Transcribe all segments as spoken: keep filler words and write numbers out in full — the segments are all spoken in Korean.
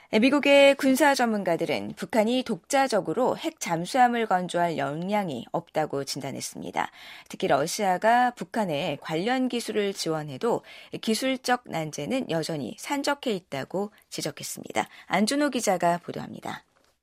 미국의 군사 전문가들은 북한이 독자적으로 핵 잠수함을 건조할 역량이 없다고 진단했습니다. 특히 러시아가 북한에 관련 기술을 지원해도 기술적 난제는 여전히 산적해 있다고 지적했습니다. 안준호 기자가 보도합니다.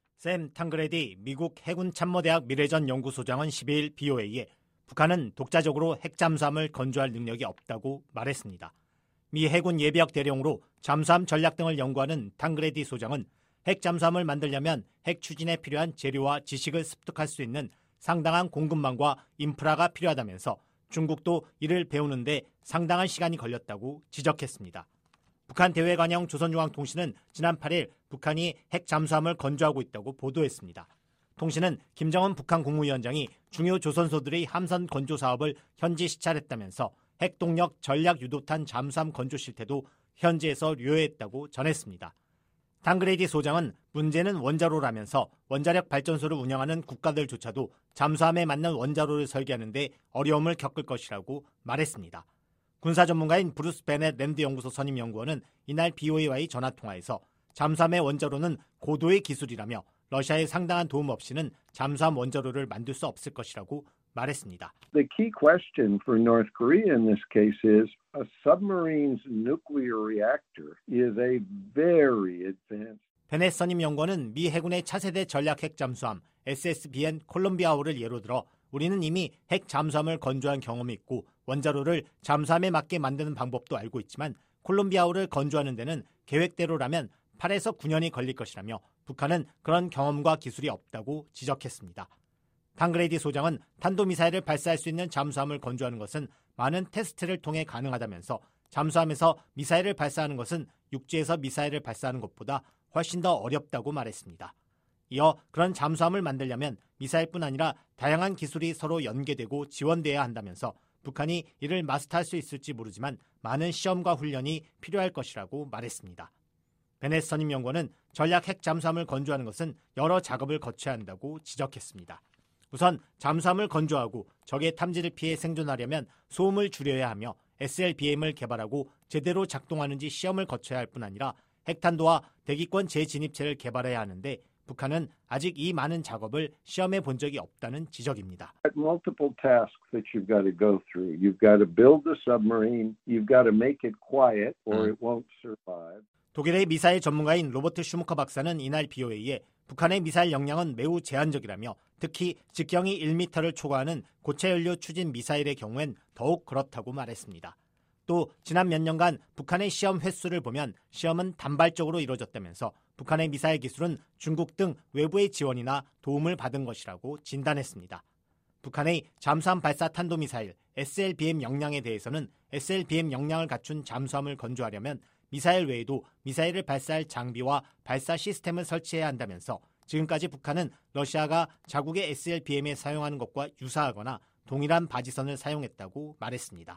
샘 탕그레디 미국 해군참모대학 미래전 연구소장은 십이일 비오에이에 북한은 독자적으로 핵 잠수함을 건조할 능력이 없다고 말했습니다. 미 해군 예비역 대령으로 잠수함 전략 등을 연구하는 탕그레디 소장은 핵 잠수함을 만들려면 핵 추진에 필요한 재료와 지식을 습득할 수 있는 상당한 공급망과 인프라가 필요하다면서 중국도 이를 배우는데 상당한 시간이 걸렸다고 지적했습니다. 북한 대외관영 조선중앙통신은 지난 팔일 북한이 핵 잠수함을 건조하고 있다고 보도했습니다. 통신은 김정은 북한 국무위원장이 중요 조선소들의 함선 건조 사업을 현지 시찰했다면서 핵동력 전략 유도탄 잠수함 건조 실태도 현지에서 료했다고 전했습니다. 탕그레디 소장은 문제는 원자로라면서 원자력 발전소를 운영하는 국가들조차도 잠수함에 맞는 원자로를 설계하는 데 어려움을 겪을 것이라고 말했습니다. 군사 전문가인 브루스 베넷 랜드 연구소 선임 연구원은 이날 비오에이와의 전화통화에서 잠수함의 원자로는 고도의 기술이라며 러시아의 상당한 도움 없이는 잠수함 원자로를 만들 수 없을 것이라고 말했습니다. The key question for North Korea in this case is a submarine's nuclear reactor is a very advanced. 베넷 선임 연구원은 미 해군의 차세대 전략 핵 잠수함 에스에스비엔 콜롬비아호를 예로 들어 우리는 이미 핵 잠수함을 건조한 경험이 있고 원자로를 잠수함에 맞게 만드는 방법도 알고 있지만 콜롬비아호를 건조하는 데는 계획대로라면 팔에서 구 년이 걸릴 것이라며 북한은 그런 경험과 기술이 없다고 지적했습니다. 탕그레디 소장은 탄도미사일을 발사할 수 있는 잠수함을 건조하는 것은 많은 테스트를 통해 가능하다면서 잠수함에서 미사일을 발사하는 것은 육지에서 미사일을 발사하는 것보다 훨씬 더 어렵다고 말했습니다. 이어 그런 잠수함을 만들려면 미사일뿐 아니라 다양한 기술이 서로 연계되고 지원돼야 한다면서 북한이 이를 마스터할 수 있을지 모르지만 많은 시험과 훈련이 필요할 것이라고 말했습니다. 베넷 선임 연구원은 전략 핵 잠수함을 건조하는 것은 여러 작업을 거쳐야 한다고 지적했습니다. 우선 잠수함을 건조하고 적의 탐지를 피해 생존하려면 소음을 줄여야 하며 에스엘비엠을 개발하고 제대로 작동하는지 시험을 거쳐야 할 뿐 아니라 핵탄두와 대기권 재진입체를 개발해야 하는데 북한은 아직 이 많은 작업을 시험해 본 적이 없다는 지적입니다. Multiple tasks that you've got to go through. You've got to build the submarine. You've got to make it quiet or it won't survive. 독일의 미사일 전문가인 로버트 슈무커 박사는 이날 비오에이에 북한의 미사일 역량은 매우 제한적이라며 특히 직경이 일 미터를 초과하는 고체 연료 추진 미사일의 경우엔 더욱 그렇다고 말했습니다. 또 지난 몇 년간 북한의 시험 횟수를 보면 시험은 단발적으로 이루어졌다면서 북한의 미사일 기술은 중국 등 외부의 지원이나 도움을 받은 것이라고 진단했습니다. 북한의 잠수함 발사 탄도미사일 에스엘비엠 역량에 대해서는 에스엘비엠 역량을 갖춘 잠수함을 건조하려면 미사일 외에도 미사일을 발사할 장비와 발사 시스템을 설치해야 한다면서 지금까지 북한은 러시아가 자국의 에스엘비엠에 사용하는 것과 유사하거나 동일한 바지선을 사용했다고 말했습니다.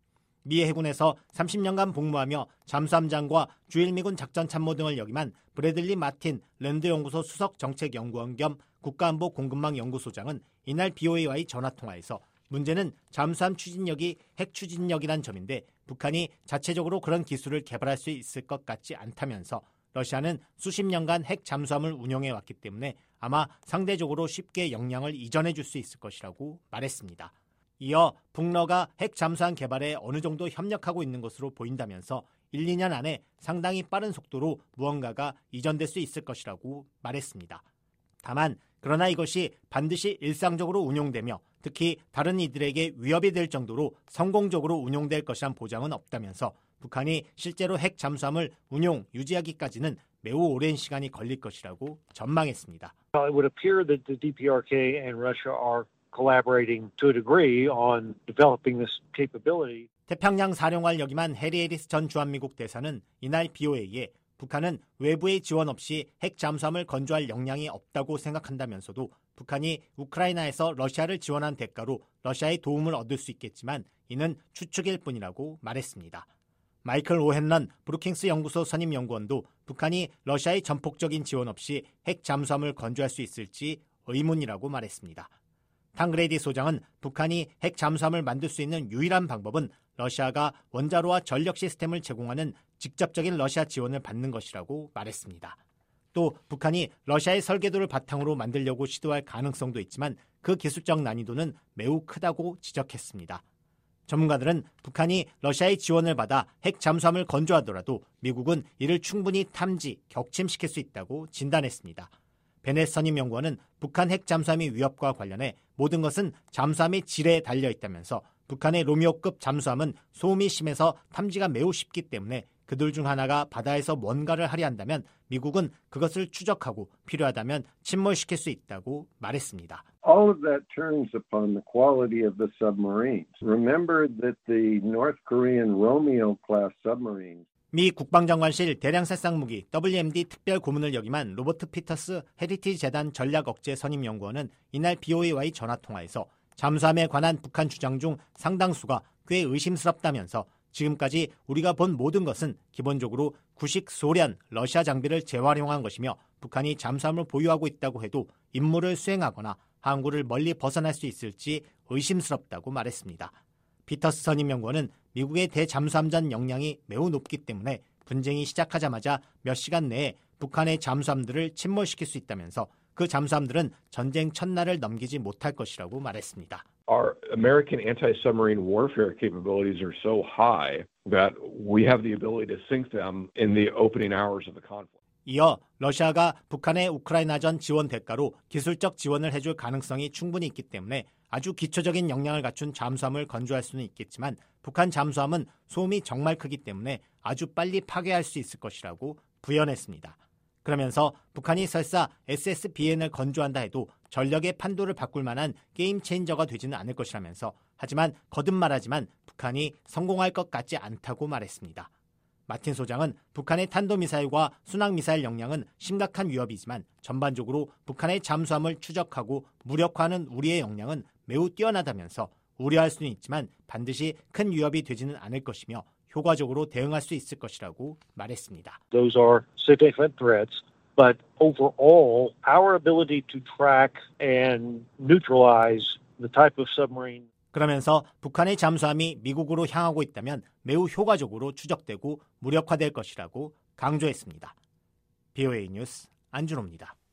미 해군에서 삼십 년간 복무하며 잠수함장과 주일미군 작전참모 등을 역임한 브래들리 마틴 랜드 연구소 수석 정책연구원 겸 국가안보 공급망 연구소장은 이날 비오에이와의 전화통화에서 문제는 잠수함 추진력이 핵 추진력이란 점인데 북한이 자체적으로 그런 기술을 개발할 수 있을 것 같지 않다면서 러시아는 수십 년간 핵 잠수함을 운영해왔기 때문에 아마 상대적으로 쉽게 역량을 이전해 줄 수 있을 것이라고 말했습니다. 이어 북러가 핵 잠수함 개발에 어느 정도 협력하고 있는 것으로 보인다면서 일, 이 년 안에 상당히 빠른 속도로 무언가가 이전될 수 있을 것이라고 말했습니다. 다만 그러나 이것이 반드시 일상적으로 운용되며 특히 다른 이들에게 위협이 될 정도로 성공적으로 운용될 것이란 보장은 없다면서 북한이 실제로 핵 잠수함을 운용, 유지하기까지는 매우 오랜 시간이 걸릴 것이라고 전망했습니다. It would appear that the 디피아르케이 and Russia are collaborating to a degree on developing this capability. 태평양 사령관을 역임한 해리 해리스 전 주한미국 대사는 이날 비오에이에 북한은 외부의 지원 없이 핵 잠수함을 건조할 역량이 없다고 생각한다면서도 북한이 우크라이나에서 러시아를 지원한 대가로 러시아의 도움을 얻을 수 있겠지만 이는 추측일 뿐이라고 말했습니다. 마이클 오헨런 브루킹스 연구소 선임 연구원도 북한이 러시아의 전폭적인 지원 없이 핵 잠수함을 건조할 수 있을지 의문이라고 말했습니다. 탕그레디 소장은 북한이 핵 잠수함을 만들 수 있는 유일한 방법은 러시아가 원자로와 전력 시스템을 제공하는 직접적인 러시아 지원을 받는 것이라고 말했습니다. 또 북한이 러시아의 설계도를 바탕으로 만들려고 시도할 가능성도 있지만 그 기술적 난이도는 매우 크다고 지적했습니다. 전문가들은 북한이 러시아의 지원을 받아 핵 잠수함을 건조하더라도 미국은 이를 충분히 탐지, 격침시킬 수 있다고 진단했습니다. 베넷 선임연구원은 북한 핵 잠수함의 위협과 관련해 모든 것은 잠수함의 질에 달려있다면서 북한의 로미오급 잠수함은 소음이 심해서 탐지가 매우 쉽기 때문에 그들 중 하나가 바다에서 뭔가를 하려 한다면 미국은 그것을 추적하고 필요하다면 침몰시킬 수 있다고 말했습니다. All of that turns upon the quality of the submarines. Remember that the North Korean Romeo-class submarines 미 국방장관실 대량살상무기 더블유엠디 특별 고문을 역임한 로버트 피터스 헤리티지 재단 전략억제 선임연구원은 이날 비오에이와의 전화통화에서 잠수함에 관한 북한 주장 중 상당수가 꽤 의심스럽다면서 지금까지 우리가 본 모든 것은 기본적으로 구식 소련, 러시아 장비를 재활용한 것이며 북한이 잠수함을 보유하고 있다고 해도 임무를 수행하거나 항구를 멀리 벗어날 수 있을지 의심스럽다고 말했습니다. 피터스 선임연구원은 미국의 대잠수함전 역량이 매우 높기 때문에 분쟁이 시작하자마자 몇 시간 내에 북한의 잠수함들을 침몰시킬 수 있다면서 그 잠수함들은 전쟁 첫날을 넘기지 못할 것이라고 말했습니다. Our American anti-submarine warfare capabilities are so high that we have the ability to sink them in the opening hours of the conflict. 이어 러시아가 북한의 우크라이나전 지원 대가로 기술적 지원을 해줄 가능성이 충분히 있기 때문에 아주 기초적인 역량을 갖춘 잠수함을 건조할 수는 있겠지만 북한 잠수함은 소음이 정말 크기 때문에 아주 빨리 파괴할 수 있을 것이라고 부연했습니다. 그러면서 북한이 설사 에스에스비엔을 건조한다 해도 전력의 판도를 바꿀 만한 게임 체인저가 되지는 않을 것이라면서 하지만 거듭 말하지만 북한이 성공할 것 같지 않다고 말했습니다. 마틴 소장은 북한의 탄도미사일과 순항미사일 역량은 심각한 위협이지만 전반적으로 북한의 잠수함을 추적하고 무력화하는 우리의 역량은 매우 뛰어나다면서 우려할 수는 있지만 반드시 큰 위협이 되지는 않을 것이며 효과적으로 대응할 수 있을 것이라고 말했습니다. Those are significant threats, but overall, our ability to track and neutralize the type of submarine. 그러면서 북한의 잠수함이 미국으로 향하고 있다면 매우 효과적으로 추적되고 무력화될 것이라고 강조했습니다. 비오에이 뉴스 안준호입니다.